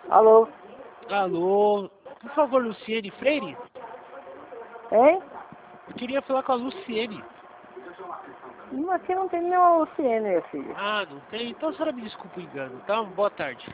Alô? Alô, por favor, Luciene Freire? Hein? Eu queria falar com a Luciene. Aqui não tem nenhuma Luciene, meu filho. Ah, não tem? Então a senhora me desculpa o engano, tá? Boa tarde.